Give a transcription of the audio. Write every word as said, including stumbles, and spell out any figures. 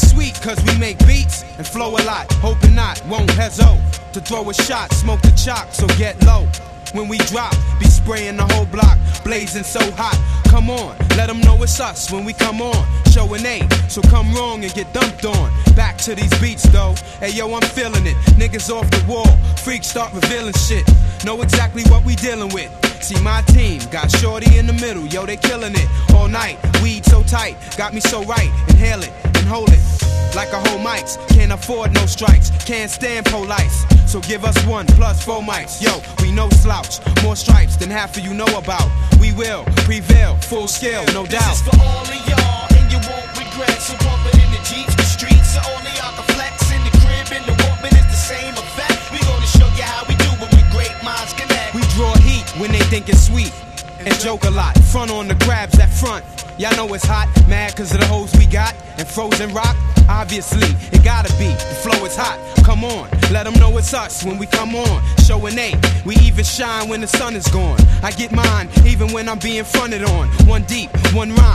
sweet cause we make beats and flow a lot. Hoping not, won't hesitate to throw a shot, smoke the chalk, so get low. When we drop, be spraying the whole block, blazing so hot. Come on, let them know it's us when we come on. Showing eight, so come wrong and get dumped on. Back to these beats though, hey yo, I'm feeling it. Niggas off the wall, freaks start revealing shit. Know exactly what we dealing with. See my team, got shorty in the middle, yo they killing it. All night, weed so tight, got me so right. Inhale it and hold it, like a whole mics. Can't afford no strikes, can't stand police. So give us one plus four mics. Yo, we no slouch, more stripes than half of you know about. We will prevail, full scale, no doubt. This is for all of y'all, and you won't regret. So pump it in the Jeeps, the streets, so only y'all can flex. In the crib, in the Walkman, it's the same effect. We gonna show you how we do it when great minds connect. We draw heat when they think it's sweet, and joke a lot. Front on the crabs that front. Y'all know it's hot, mad cause of the hoes we got. And frozen rock, obviously, it gotta be. The flow is hot, come on. Let them know it's us when we come on. Showing eight, we even shine when the sun is gone. I get mine, even when I'm being fronted on. One deep, one rhyme.